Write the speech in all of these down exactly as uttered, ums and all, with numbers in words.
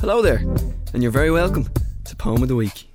Hello there, and you're very welcome to Poem of the Week.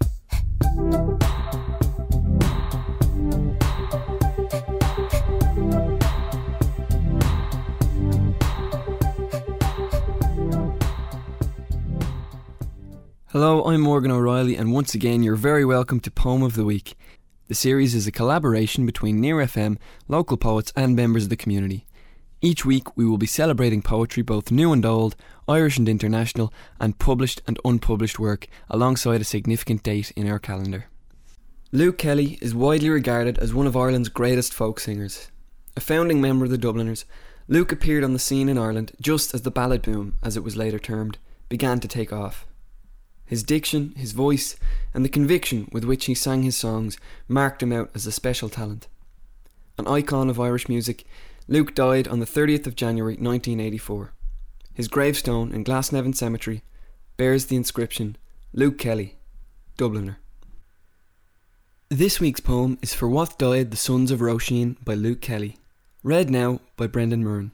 Hello, I'm Morgan O'Reilly, and once again you're very welcome to Poem of the Week. The series is a collaboration between Near F M, local poets and members of the community. Each week we will be celebrating poetry, both new and old, Irish and international, and published and unpublished work alongside a significant date in our calendar. Luke Kelly is widely regarded as one of Ireland's greatest folk singers. A founding member of the Dubliners, Luke appeared on the scene in Ireland just as the ballad boom, as it was later termed, began to take off. His diction, his voice, and the conviction with which he sang his songs marked him out as a special talent. An icon of Irish music, Luke died on the thirtieth of January nineteen eighty-four. His gravestone in Glasnevin Cemetery bears the inscription, Luke Kelly, Dubliner. This week's poem is For What Died the Sons of Roisin by Luke Kelly, read now by Brendan Murren.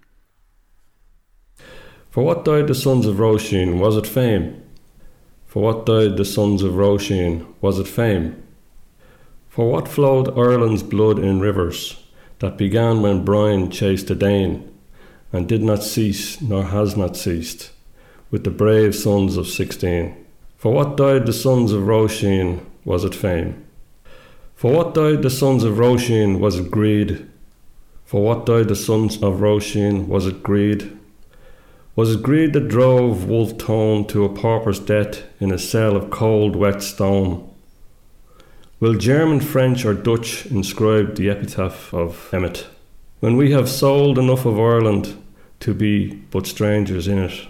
For what died the sons of Roisin, was it fame? For what died the sons of Roisin, was it fame? For what flowed Ireland's blood in rivers, that began when Brian chased a Dane, and did not cease nor has not ceased, with the brave sons of sixteen? For what died the sons of Roisin, was it fame? For what died the sons of Roisin, was it greed? For what died the sons of Roisin, was it greed? Was it greed that drove Wolfe Tone to a pauper's death in a cell of cold, wet stone? Will German, French or Dutch inscribe the epitaph of Emmet, when we have sold enough of Ireland to be but strangers in it?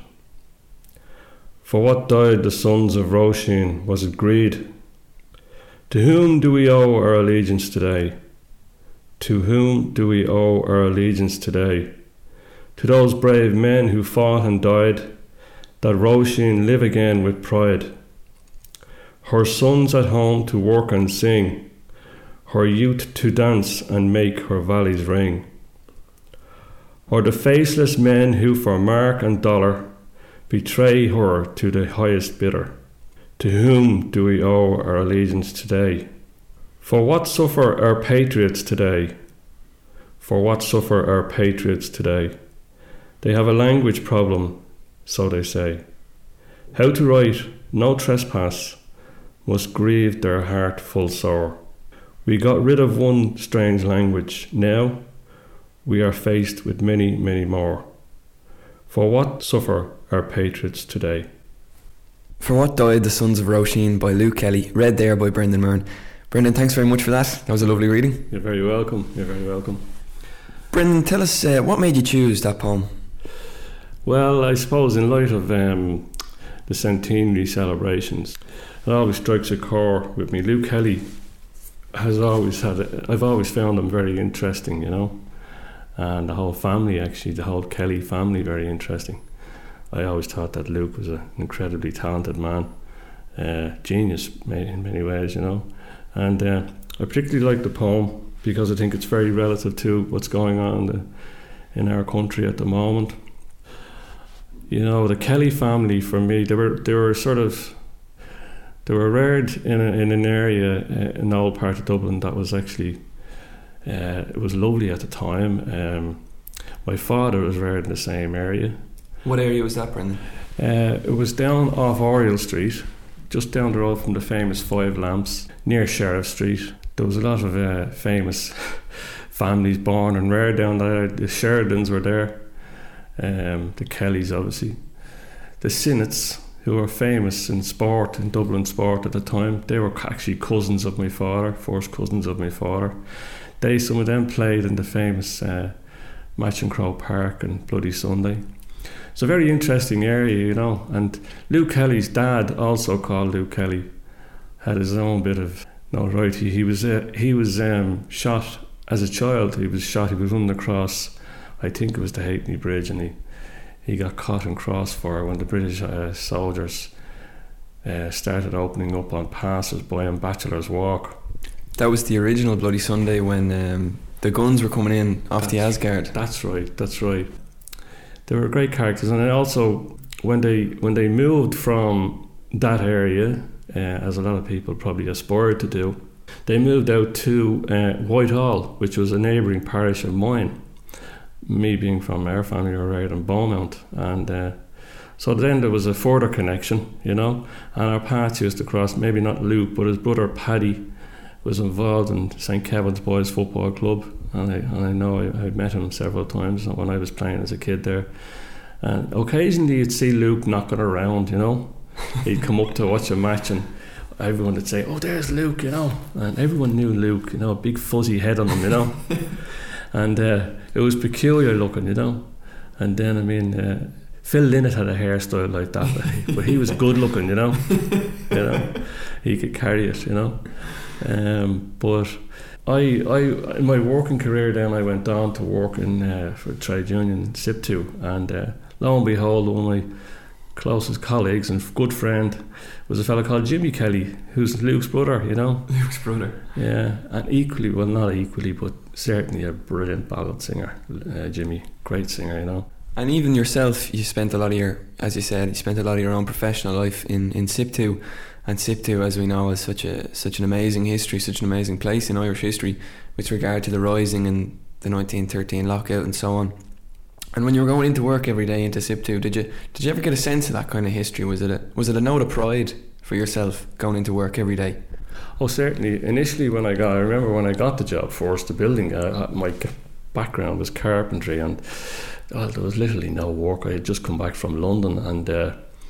For what died the sons of Roisin, was it greed? To whom do we owe our allegiance today? To whom do we owe our allegiance today? To those brave men who fought and died, that Roisin live again with pride. Her sons at home to work and sing, her youth to dance and make her valleys ring. Or the faceless men who for mark and dollar betray her to the highest bidder. To whom do we owe our allegiance today? For what suffer our patriots today? For what suffer our patriots today? They have a language problem, so they say. How to write, no trespass, must grieve their heart full sore. We got rid of one strange language, now we are faced with many, many more. For what suffer our patriots today? For What Died the Sons of Roisin by Luke Kelly, read there by Brendan Murren. Brendan, thanks very much for that. That was a lovely reading. You're very welcome. You're very welcome. Brendan, tell us, uh, what made you choose that poem? Well, I suppose in light of um, the centenary celebrations, it always strikes a chord with me. Luke Kelly has always had, a, I've always found him very interesting, you know, and the whole family, actually, the whole Kelly family, very interesting. I always thought that Luke was an incredibly talented man, uh, genius in many ways, you know, and uh, I particularly like the poem because I think it's very relative to what's going on in, the, in our country at the moment. You know, the Kelly family, for me, they were they were sort of they were reared in a, in an area uh, in the old part of Dublin that was actually uh, it was lovely at the time. Um, my father was reared in the same area. What area was that, Brendan? Uh, it was down off Oriel Street, just down the road from the famous Five Lamps, near Sheriff Street. There was a lot of uh, famous families born and reared down there. The Sheridans were there. Um, the Kellys, obviously, the Sinnets, who were famous in sport, in Dublin sport at the time, they were actually cousins of my father, first cousins of my father. They, some of them played in the famous uh, Match and Crow Park and Bloody Sunday. It's a very interesting area, you know, and Luke Kelly's dad, also called Luke Kelly, had his own bit of notoriety. He was uh, he was um, shot as a child. He was shot, he was running across, I think it was the Halfpenny Bridge, and he, he got caught in crossfire when the British uh, soldiers uh, started opening up on passers-by on Bachelor's Walk. That was the original Bloody Sunday when um, the guns were coming in off that's, the Asgard. That's right, that's right. They were great characters, and also when they when they moved from that area, uh, as a lot of people probably aspired to do, they moved out to uh, Whitehall, which was a neighbouring parish of mine. Me being from our family, we were right in Beaumont, and uh, so then there was a further connection, you know, and our paths used to cross. Maybe not Luke, but his brother Paddy was involved in Saint Kevin's Boys Football Club, and I, and I know I, I met him several times when I was playing as a kid there. And occasionally you'd see Luke knocking around, you know. He'd come up to watch a match and everyone would say, "Oh, there's Luke," you know. And everyone knew Luke, you know, a big fuzzy head on him, you know. And uh, it was peculiar looking, you know. And then, I mean, uh, Phil Lynott had a hairstyle like that, but he, but he was good looking, you know. You know, he could carry it, you know. Um, but I, I, in my working career, then I went on to work in uh, for trade union SIPTU, and uh, lo and behold, one of my closest colleagues and good friend was a fellow called Jimmy Kelly, who's Luke's brother, you know. Luke's brother. Yeah, and equally, well, not equally, but certainly a brilliant ballad singer, uh, Jimmy, great singer, you know. And even yourself, you spent a lot of your, as you said, you spent a lot of your own professional life in, in SIPTU. And SIPTU, as we know, is such a such an amazing history, such an amazing place in Irish history with regard to the Rising and the nineteen thirteen lockout and so on. And when you were going into work every day into SIPTU, did you did you ever get a sense of that kind of history? Was it a was it a note of pride for yourself going into work every day? Oh, certainly. Initially, when I got, I remember when I got the job first, the building, uh, my background was carpentry, and well, there was literally no work. I had just come back from London, and uh,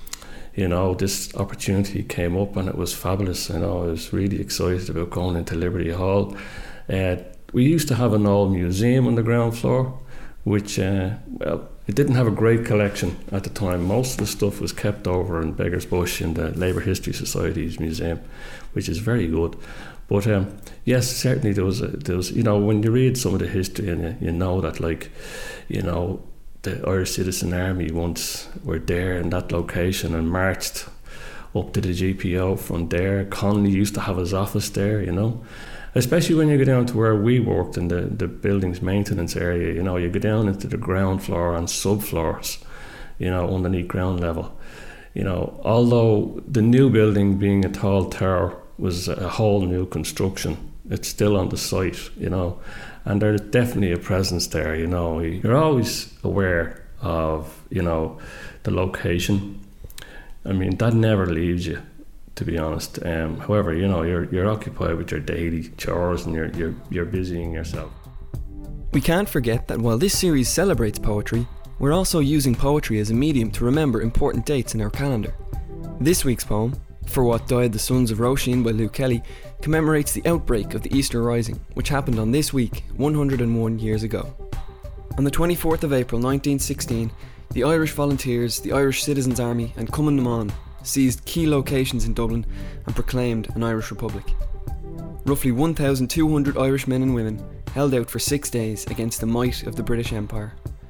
you know, this opportunity came up, and it was fabulous. You know, I was really excited about going into Liberty Hall. Uh, we used to have an old museum on the ground floor, which, uh, well, it didn't have a great collection at the time. Most of the stuff was kept over in Beggar's Bush in the Labour History Society's museum, which is very good. But um, yes, certainly there was, a, there was, you know, when you read some of the history and you, you know that, like, you know, the Irish Citizen Army once were there in that location and marched up to the G P O from there. Connolly used to have his office there, you know. Especially when you go down to where we worked in the, the buildings maintenance area, you know, you go down into the ground floor and subfloors, you know, underneath ground level. You know, although the new building being a tall tower was a whole new construction, it's still on the site, you know, and there's definitely a presence there, you know. You're always aware of, you know, the location. I mean, that never leaves you, to be honest. Um, however, you know, you're you're occupied with your daily chores and you're you're you're busying yourself. We can't forget that while this series celebrates poetry, we're also using poetry as a medium to remember important dates in our calendar. This week's poem, For What Died the Sons of Roisin by Luke Kelly, commemorates the outbreak of the Easter Rising, which happened on this week one hundred and one years ago. On the twenty-fourth of April nineteen sixteen, the Irish Volunteers, the Irish Citizens Army and Cumann na mBan seized key locations in Dublin and proclaimed an Irish Republic. Roughly one thousand two hundred Irish men and women held out for six days against the might of the British Empire.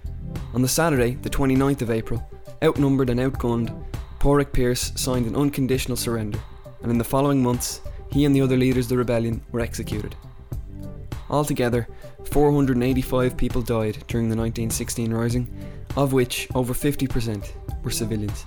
On the Saturday, the twenty-ninth of April, outnumbered and outgunned, Pádraic Pearse signed an unconditional surrender, and in the following months, he and the other leaders of the rebellion were executed. Altogether, four hundred eighty-five people died during the nineteen sixteen Rising, of which over fifty percent were civilians.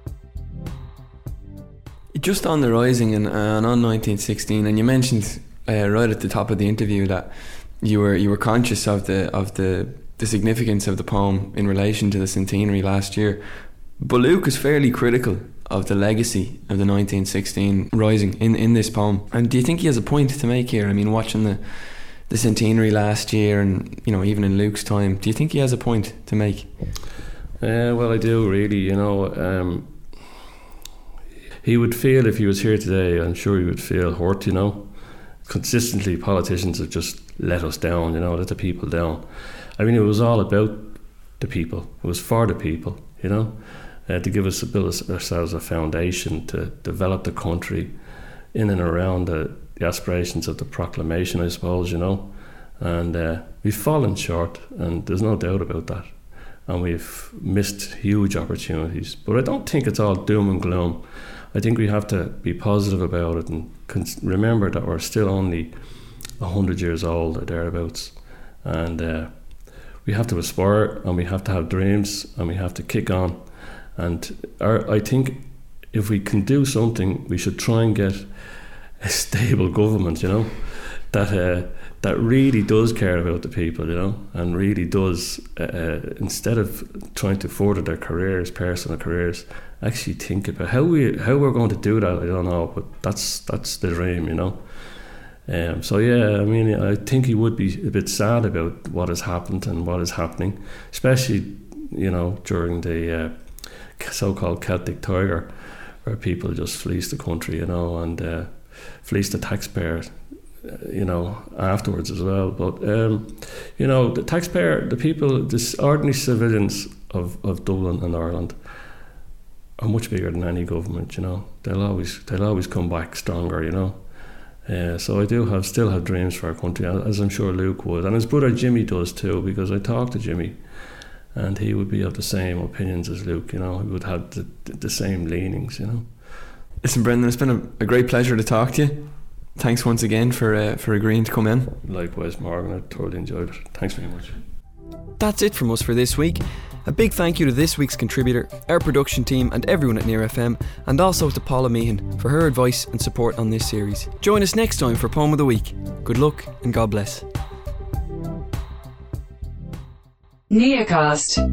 Just on the Rising and, uh, and on nineteen sixteen, and you mentioned uh, right at the top of the interview that you were you were conscious of the of the, the significance of the poem in relation to the centenary last year. But Luke is fairly critical of the legacy of the nineteen sixteen Rising in, in this poem. And do you think he has a point to make here? I mean, watching the the centenary last year and, you know, even in Luke's time, do you think he has a point to make? Uh, well, I do, really, you know. Um, he would feel, if he was here today, I'm sure he would feel hurt, you know. Consistently, politicians have just let us down, you know, let the people down. I mean, it was all about the people. It was for the people, you know, uh, to give us, build ourselves a foundation to develop the country in and around the, the aspirations of the proclamation, I suppose, you know. And uh, we've fallen short, and there's no doubt about that. And we've missed huge opportunities. But I don't think it's all doom and gloom. I think we have to be positive about it and cons- remember that we're still only one hundred years old or thereabouts. And uh, we have to aspire, and we have to have dreams, and we have to kick on. And our, I think if we can do something, we should try and get a stable government, you know, that uh, that really does care about the people, you know, and really does, uh, instead of trying to further their careers, personal careers, actually think about how we how we're going to do that. I don't know, but that's that's the dream, you know. Um, so yeah, I mean, I think he would be a bit sad about what has happened and what is happening, especially, you know, during the uh, so-called Celtic Tiger, where people just fleece the country, you know, and uh, fleece the taxpayer, you know, afterwards as well. But um, you know, the taxpayer, the people, the ordinary civilians of, of Dublin and Ireland are much bigger than any government. You know, they'll always they'll always come back stronger. You know, uh, so I do have still have dreams for our country, as I'm sure Luke would, and his brother Jimmy does too, because I talked to Jimmy, and he would be of the same opinions as Luke. You know, he would have the the same leanings. You know. Listen, Brendan, it's been a, a great pleasure to talk to you. Thanks once again for uh, for agreeing to come in. Likewise, Morgan, I thoroughly enjoyed it. Thanks very much. That's it from us for this week. A big thank you to this week's contributor, our production team and everyone at Near F M, and also to Paula Meehan for her advice and support on this series. Join us next time for Poem of the Week. Good luck and God bless. Nearcast.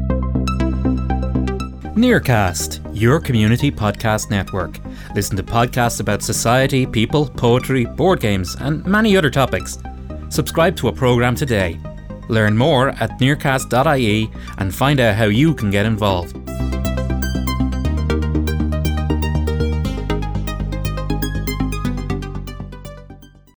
Nearcast, your community podcast network. Listen to podcasts about society, people, poetry, board games, and many other topics. Subscribe to a programme today. Learn more at nearcast dot I E and find out how you can get involved.